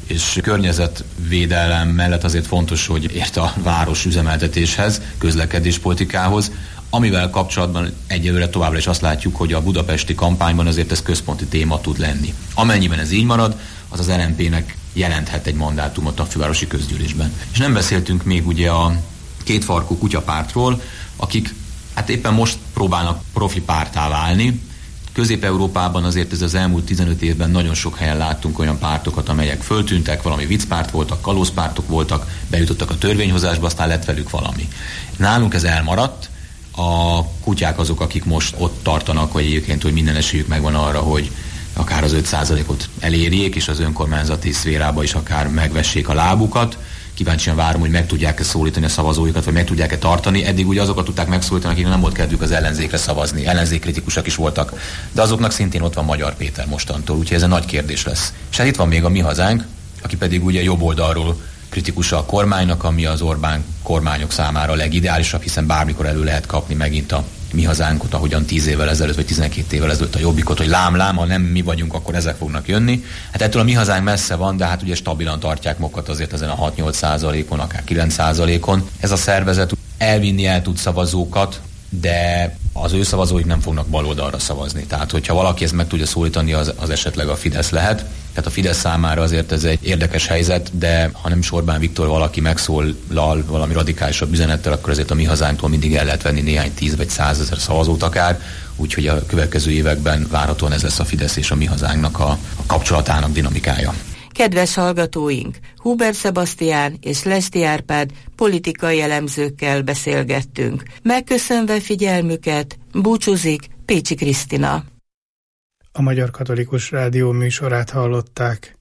és környezetvédelem mellett azért fontos, hogy ért a város üzemeltetéshez, közlekedéspolitikához, amivel kapcsolatban egyelőre továbbra is azt látjuk, hogy a budapesti kampányban azért ez központi téma tud lenni. Amennyiben ez így marad, az az LMP-nek jelenthet egy mandátumot a fővárosi közgyűlésben. És nem beszéltünk még ugye a kétfarkú kutyapártról, akik hát éppen most próbálnak profi párttá válni. Közép-Európában azért ez az elmúlt 15 évben nagyon sok helyen láttunk olyan pártokat, amelyek föltűntek, valami viccpárt voltak, kalózpártok voltak, bejutottak a törvényhozásba, aztán lett velük valami. Nálunk ez elmaradt, a kutyák azok, akik most ott tartanak, hogy egyébként, hogy minden esélyük megvan arra, hogy akár az 5%-ot elérjék, és az önkormányzati szférába is akár megvessék a lábukat. Kíváncsian várom, hogy meg tudják-e szólítani a szavazóikat, vagy meg tudják-e tartani. Eddig ugye azokat tudták megszólítani, akiknek nem volt kedvük az ellenzékre szavazni. Ellenzékkritikusak is voltak. De azoknak szintén ott van Magyar Péter mostantól, úgyhogy ez egy nagy kérdés lesz. És hát itt van még a Mi Hazánk, aki pedig ugye jobb oldalról kritikusa a kormánynak, ami az Orbán kormányok számára a legideálisabb, hiszen bármikor elő lehet kapni megint a Mi Hazánkot, ahogyan 10 évvel ezelőtt, vagy 12 évvel ezelőtt a Jobbikot, hogy lám, ha nem mi vagyunk, akkor ezek fognak jönni. Hát ettől a Mi Hazánk messze van, de hát ugye stabilan tartják magukat azért ezen a 6-8%-on, akár 9%-on. Ez a szervezet elvinni el tud szavazókat, de az ő szavazóik nem fognak baloldalra szavazni. Tehát, hogyha valaki ezt meg tudja szólítani, az esetleg a Fidesz lehet. Tehát a Fidesz számára azért ez egy érdekes helyzet, de ha nem is Orbán Viktor valaki megszólal valami radikálisabb üzenettel, akkor azért a Mi Hazánktól mindig el lehet venni néhány 10 vagy 100 000 szavazót akár. Úgyhogy a következő években várhatóan ez lesz a Fidesz és a Mi Hazánknak a kapcsolatának dinamikája. Kedves hallgatóink, Huber Sebastián és Lesti Árpád politikai elemzőkkel beszélgettünk. Megköszönve figyelmüket, búcsúzik Pécsi Krisztina. A Magyar Katolikus Rádió műsorát hallották.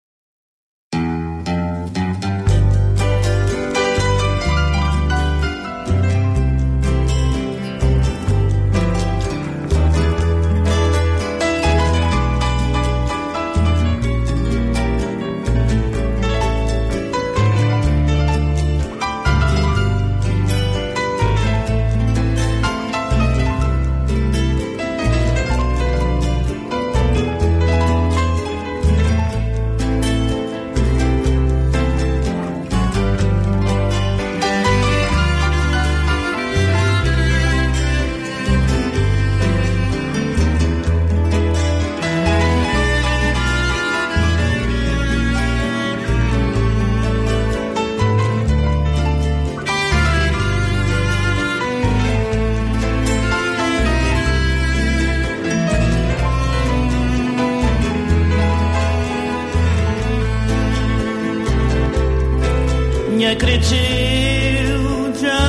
Cresceu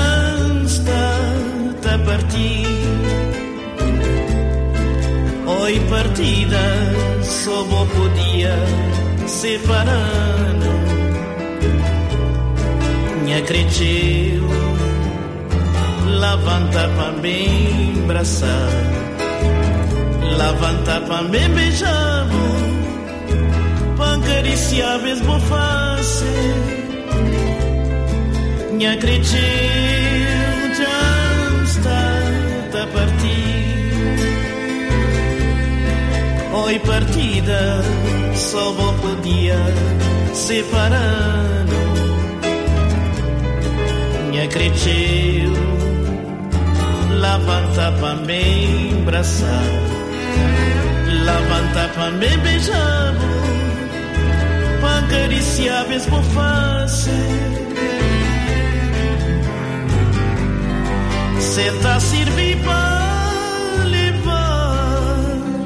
già a partir, oi partida só podia separar. Minha cresceu levanta para bem abraçar, levanta para bem beijar, para acariciar mesmo face. Minha cresceu já está a partir, oi partida só podia separar. Minha cresceu levanta para me abraçar, levanta para me beijar, para acariciar mesmo face. Senta a servir para levar,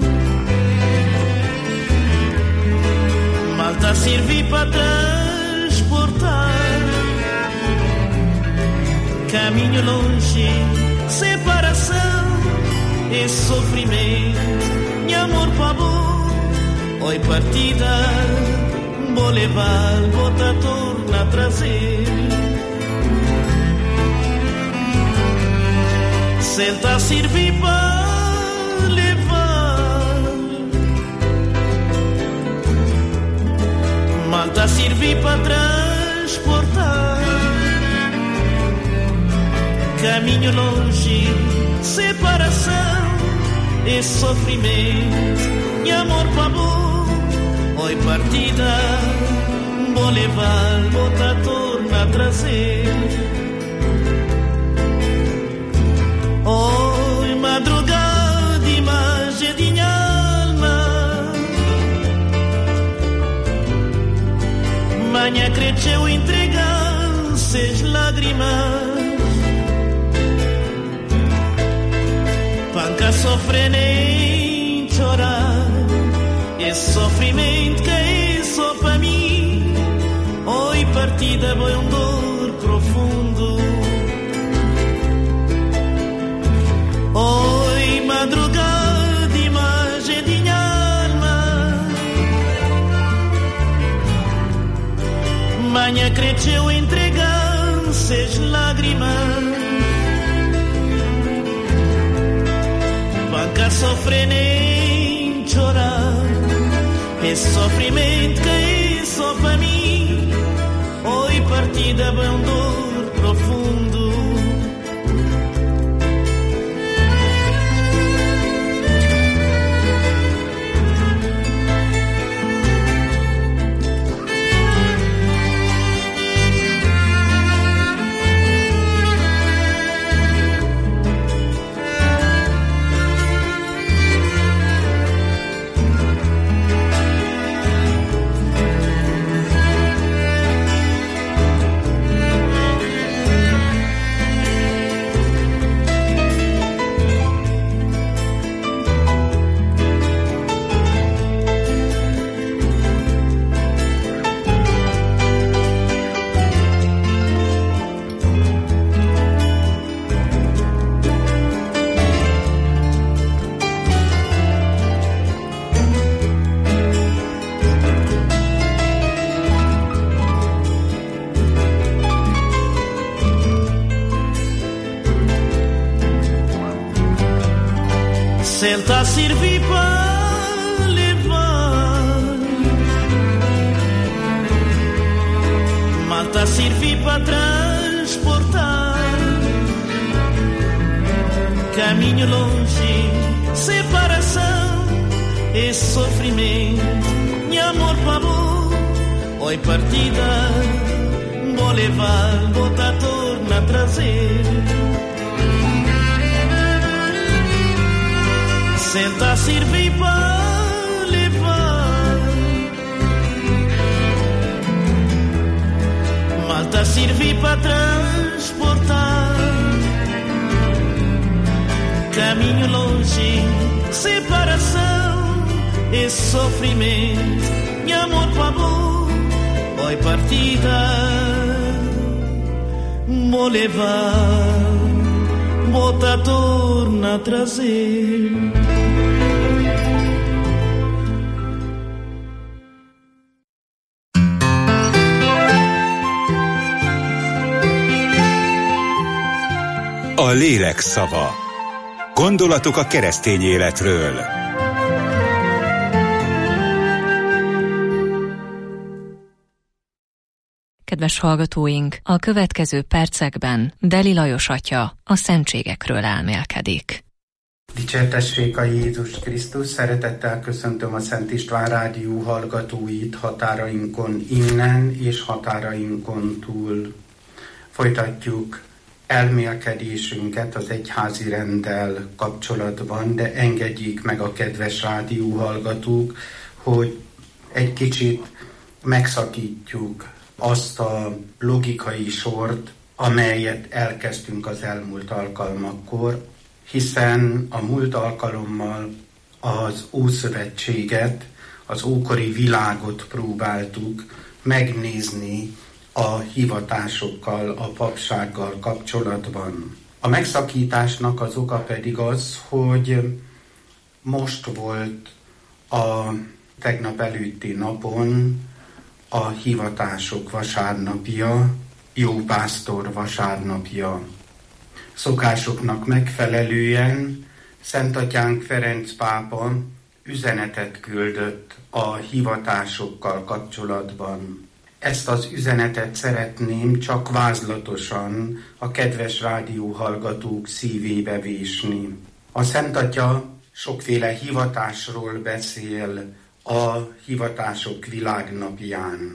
malta a servir para transportar. Caminho longe, separação e sofrimento. Minha amor para bom, oi partida, vou levar, vou te tornar a trazer. Senta a servir para levar, malta a servir para transportar. Caminho longe, separação e sofrimento. Minha amor para bom, oi partida, vou levar, vou tá torna a trazer. Oi, madrugada, imagem de minha alma, manhã cresceu entregar seis lágrimas, panca sofre nem chorar, esse sofrimento que é só para mim. Oi, partida, foi dor profundo. Oi, madrugada, imagem de minha alma, manhã cresceu entregar seis lágrimas, panca sofre nem chorar, esse sofrimento que é só para mim. Oi, partida, vai dor profundo. Senta a servir para levar, malta a servir para transportar, caminho longe, separação, esse sofrimento, meu amor para amor. Oi, partida, vou levar, vou tá torna a trazer. Senta a servir para levar, malta a servir para transportar, caminho longe, separação, esse sofrimento, meu amor para amor. Oi, partida, vou levar, vou tá torna a trazer. A lélek szava. Gondolatok a keresztény életről. Kedves hallgatóink, a következő percekben Deli Lajos atya a szentségekről elmélkedik. Dicsértessék a Jézus Krisztus, szeretettel köszöntöm a Szent István Rádió hallgatóit határainkon innen és határainkon túl. Folytatjuk elmélkedésünket az egyházi renddel kapcsolatban, de engedjék meg a kedves rádióhallgatók, hogy egy kicsit megszakítjuk azt a logikai sort, amelyet elkezdtünk az elmúlt alkalmakkor, hiszen a múlt alkalommal az Ószövetséget, az ókori világot próbáltuk megnézni a hivatásokkal, a papsággal kapcsolatban. A megszakításnak az oka pedig az, hogy most volt a tegnap előtti napon a hivatások vasárnapja, jó pásztor vasárnapja. Szokásoknak megfelelően Szentatyánk Ferenc pápa üzenetet küldött a hivatásokkal kapcsolatban. Ezt az üzenetet szeretném csak vázlatosan a kedves rádióhallgatók szívébe vésni. A Szentatya sokféle hivatásról beszél a hivatások világnapján.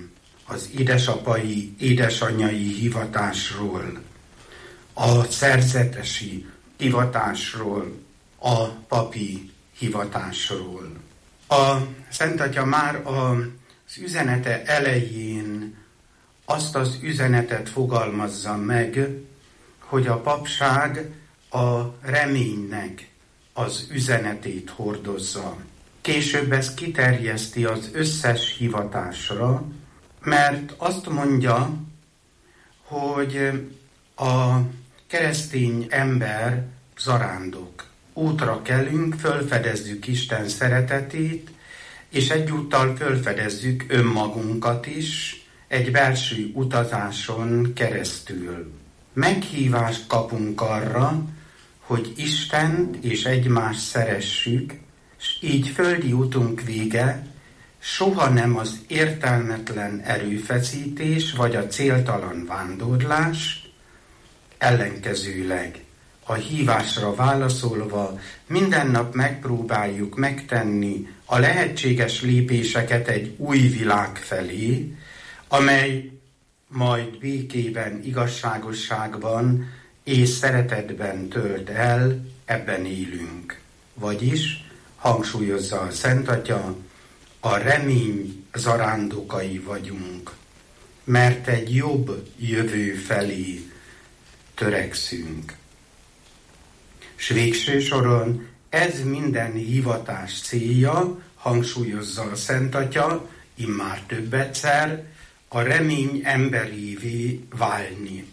az édesapai, édesanyai hivatásról, a szerzetesi hivatásról, a papi hivatásról. A Szent Atya már az üzenete elején azt az üzenetet fogalmazza meg, hogy a papság a reménynek az üzenetét hordozza. Később ezt kiterjeszti az összes hivatásra, mert azt mondja, hogy a keresztény ember zarándok. Útra kelünk, fölfedezzük Isten szeretetét, és egyúttal fölfedezzük önmagunkat is egy belső utazáson keresztül. Meghívást kapunk arra, hogy Istent és egymást szeressük, és így földi utunk vége soha nem az értelmetlen erőfeszítés vagy a céltalan vándorlás, ellenkezőleg a hívásra válaszolva minden nap megpróbáljuk megtenni a lehetséges lépéseket egy új világ felé, amely majd békében, igazságosságban és szeretetben tölt el, ebben élünk. Vagyis, hangsúlyozza a Szent Atya, a remény zarándokai vagyunk, mert egy jobb jövő felé törekszünk. S végső soron ez minden hivatás célja, hangsúlyozza a Szent Atya, immár több egyszer, a remény emberévé válni.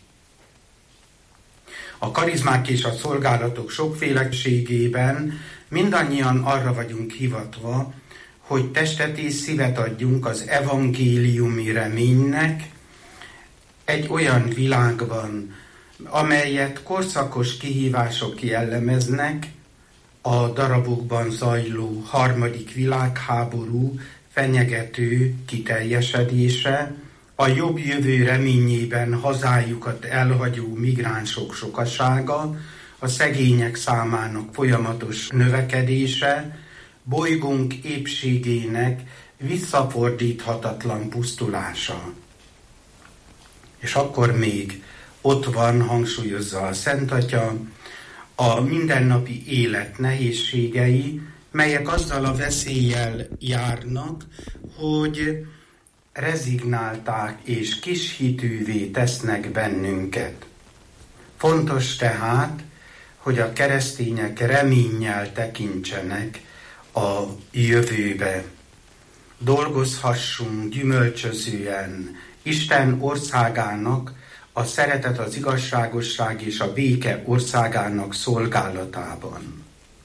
A karizmák és a szolgálatok sokféleségében mindannyian arra vagyunk hivatva, hogy testet és szívet adjunk az evangéliumi reménynek egy olyan világban, amelyet korszakos kihívások jellemeznek, a darabokban zajló harmadik világháború fenyegető kiteljesedése, a jobb jövő reményében hazájukat elhagyó migránsok sokasága, a szegények számának folyamatos növekedése, bolygónk épségének visszafordíthatatlan pusztulása. És akkor még ott van, hangsúlyozza a Szent Atya, a mindennapi élet nehézségei, melyek azzal a veszéllyel járnak, hogy rezignálták és kishitűvé tesznek bennünket. Fontos tehát, hogy a keresztények reménnyel tekintsenek a jövőbe. Dolgozhassunk gyümölcsözően Isten országának, a szeretet, az igazságosság és a béke országának szolgálatában.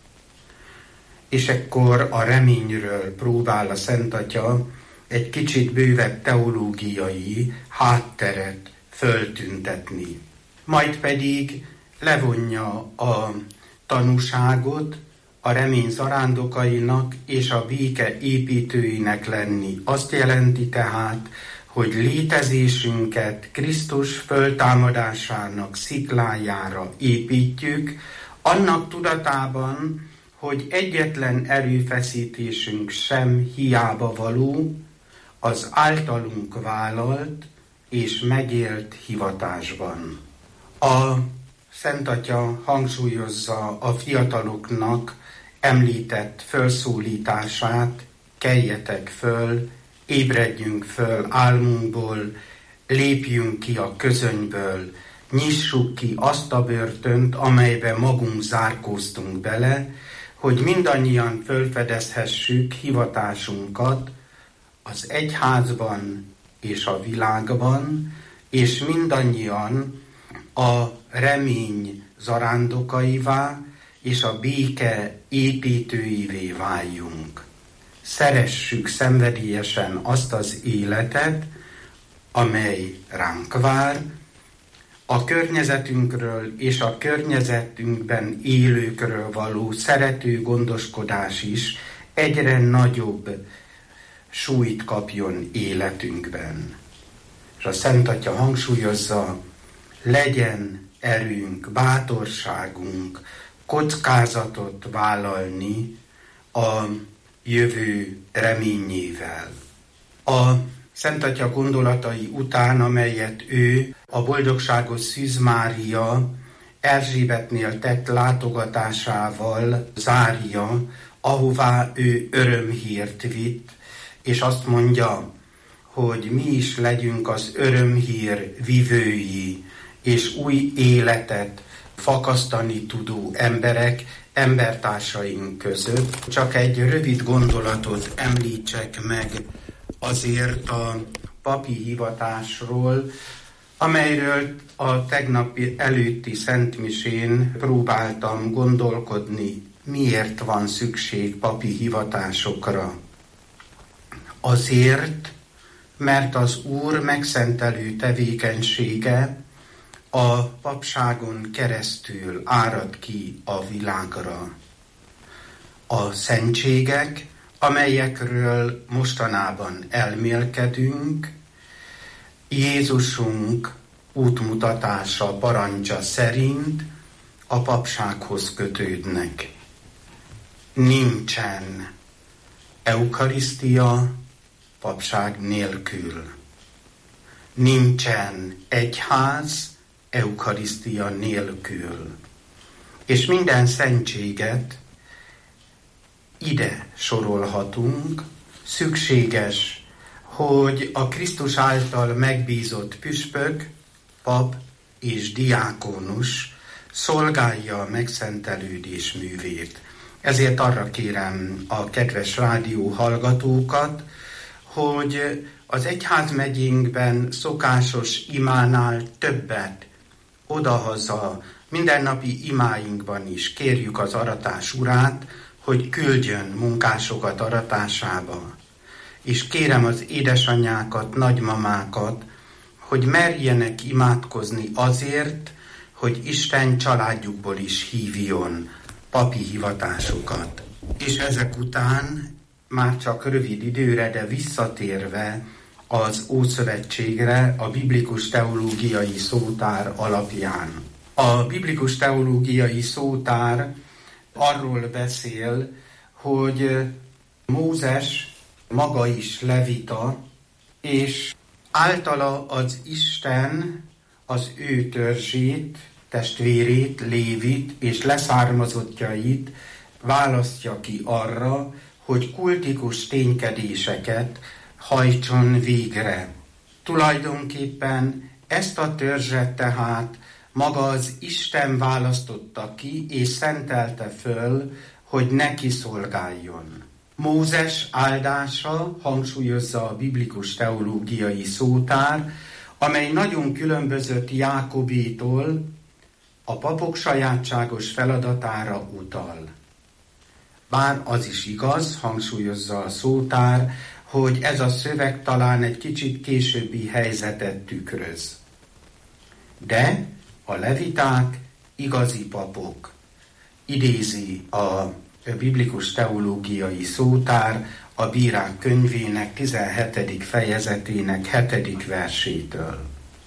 És ekkor a reményről próbál a Szent Atya egy kicsit bővebb teológiai hátteret föltüntetni. Majd pedig levonja a tanúságot a remény zarándokainak és a béke építőinek lenni. Azt jelenti tehát, hogy létezésünket Krisztus föltámadásának sziklájára építjük, annak tudatában, hogy egyetlen erőfeszítésünk sem hiába való az általunk vállalt és megélt hivatásban. A Szent Atya hangsúlyozza a fiataloknak említett fölszólítását, keljetek föl, ébredjünk föl álmunkból, lépjünk ki a közönyből, nyissuk ki azt a börtönt, amelybe magunk zárkóztunk bele, hogy mindannyian fölfedezhessük hivatásunkat az egyházban és a világban, és mindannyian a remény zarándokaivá és a béke építőivé váljunk. Szeressük szenvedélyesen azt az életet, amely ránk vár, a környezetünkről és a környezetünkben élőkről való szerető gondoskodás is egyre nagyobb súlyt kapjon életünkben. És a Szent Atya hangsúlyozza, legyen erőnk, bátorságunk kockázatot vállalni a jövő reményével. A Szent Atya gondolatai után, amelyet ő a boldogságos Szűz Mária Erzsébetnél tett látogatásával zárja, ahová ő örömhírt vitt, és azt mondja, hogy mi is legyünk az örömhír vivői, és új életet fakasztani tudó embertársaink között. Csak egy rövid gondolatot említsek meg azért a papi hivatásról, amelyről a tegnapi előtti szentmisén próbáltam gondolkodni, miért van szükség papi hivatásokra. Azért, mert az Úr megszentelő tevékenysége a papságon keresztül árad ki a világra. A szentségek, amelyekről mostanában elmélkedünk, Jézusunk útmutatása, parancsa szerint a papsághoz kötődnek. Nincsen eukarisztia papság nélkül. Nincsen egyház eukarisztia nélkül. És minden szentséget ide sorolhatunk, szükséges, hogy a Krisztus által megbízott püspök, pap és diákonus szolgálja a megszentelődés művét. Ezért arra kérem a kedves rádió hallgatókat, hogy az egyházmegyénkben szokásos imánál többet odahaza, mindennapi imáinkban is kérjük az aratás urát, hogy küldjön munkásokat aratásába. És kérem az édesanyákat, nagymamákat, hogy merjenek imádkozni azért, hogy Isten családjukból is hívjon papi hivatásokat. És ezek után már csak rövid időre, de visszatérve az Ószövetségre, a biblikus teológiai szótár alapján. A biblikus teológiai szótár arról beszél, hogy Mózes maga is levita, és általa az Isten az ő törzsét, testvérét, Lévit és leszármazottjait választja ki arra, hogy kultikus ténykedéseket hajtson végre. Tulajdonképpen ezt a törzset tehát maga az Isten választotta ki és szentelte föl, hogy neki szolgáljon. Mózes áldása, hangsúlyozza a biblikus teológiai szótár, amely nagyon különbözött Jákobétól, a papok sajátságos feladatára utal. Bár az is igaz, hangsúlyozza a szótár, hogy ez a szöveg talán egy kicsit későbbi helyzetet tükröz. De a leviták igazi papok, idézi a biblikus teológiai szótár a Bírák könyvének 17. fejezetének 7. versétől.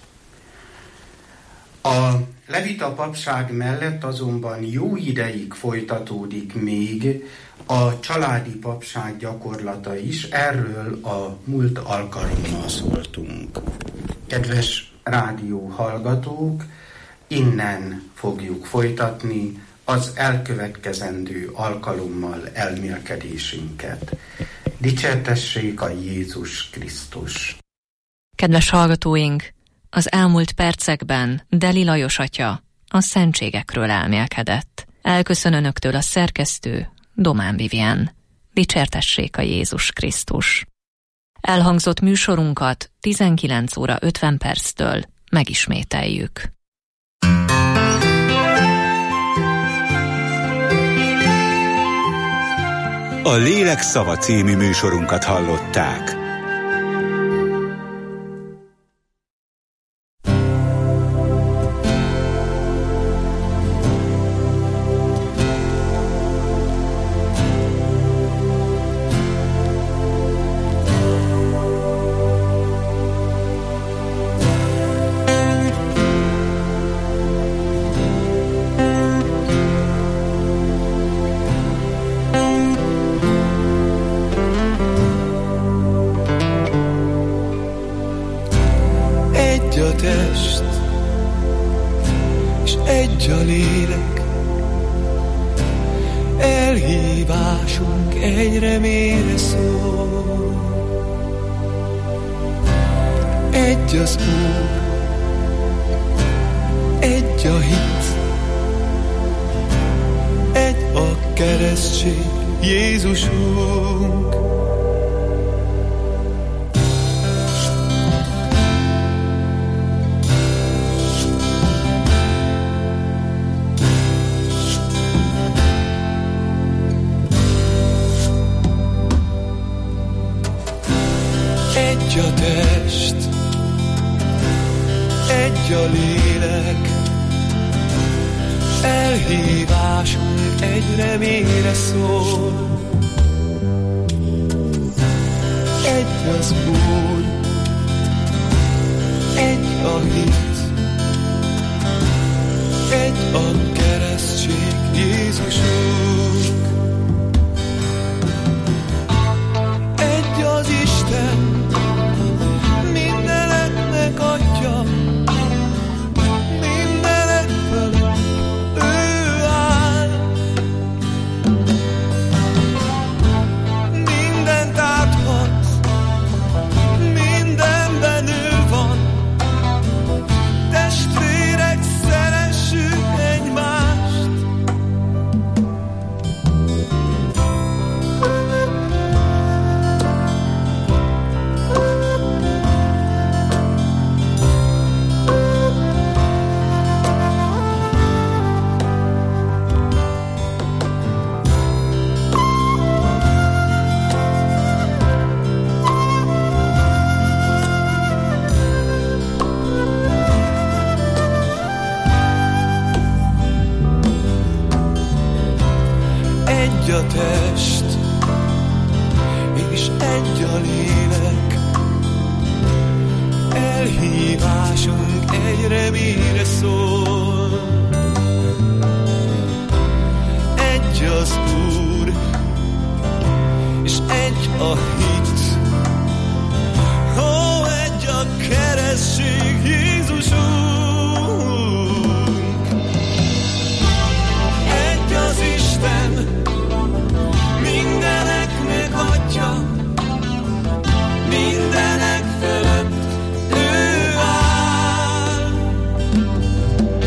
A levita papság mellett azonban jó ideig folytatódik még a családi papság gyakorlata is, erről a múlt alkalommal szóltunk. Kedves rádió hallgatók, innen fogjuk folytatni az elkövetkezendő alkalommal elmélkedésünket. Dicsértessék a Jézus Krisztus! Kedves hallgatóink, az elmúlt percekben Deli Lajos atya a szentségekről elmélkedett. Elköszön önöktől a szerkesztő, Domán Vivien. Dicsértessék a Jézus Krisztus! Elhangzott műsorunkat 19 óra 50 perctől megismételjük. A Lélek szava című műsorunkat hallották. egy a test, és egy a lélek, elhívásunk egyre mélyre szól. Egy az Úr, egy a hit, egy a keresztség, Jézusunk. Egy a test, egy a lélek, elhívásunk egyre mélyre szól. Egy az Úr, egy a hit, egy a keresztség, Jézusunk. Egy az Isten, mindeneknek Atya, mindenek fölött ő áll. Mindent áthat, mindenben ő van. Testvérek, szeressük egymást. Egy a test, és egy a lélek, elhívásunk egyre mélyre szól. Egy az Úr, és egy a hit, ó, egy a keresztség, Jézusunk. Egy az Isten, mindeneknek Atya, mindenek fölött ő áll.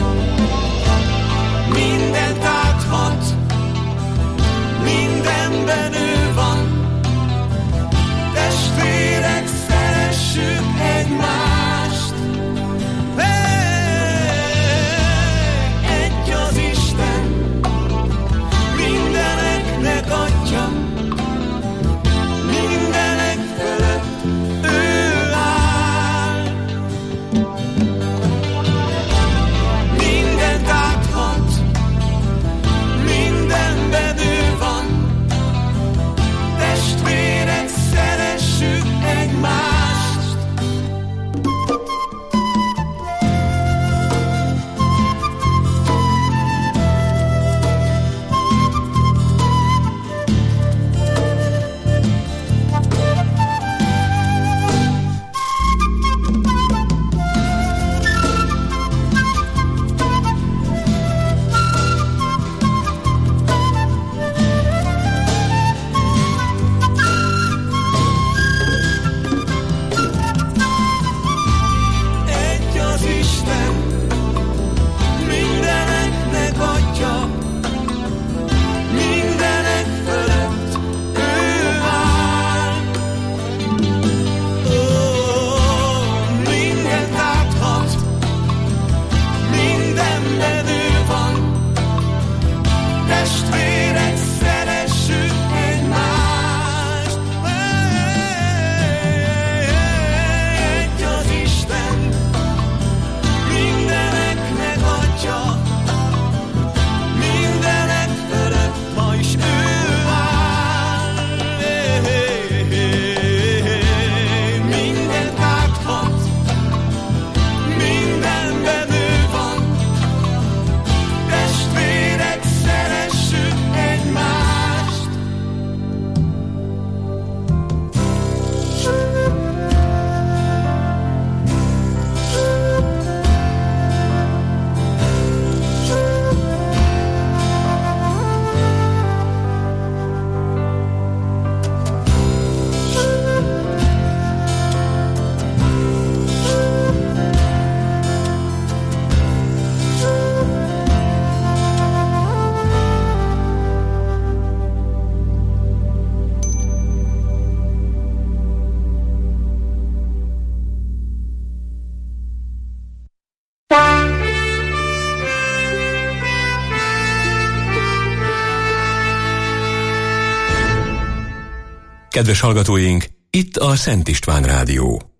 Kedves hallgatóink, itt a Szent István Rádió.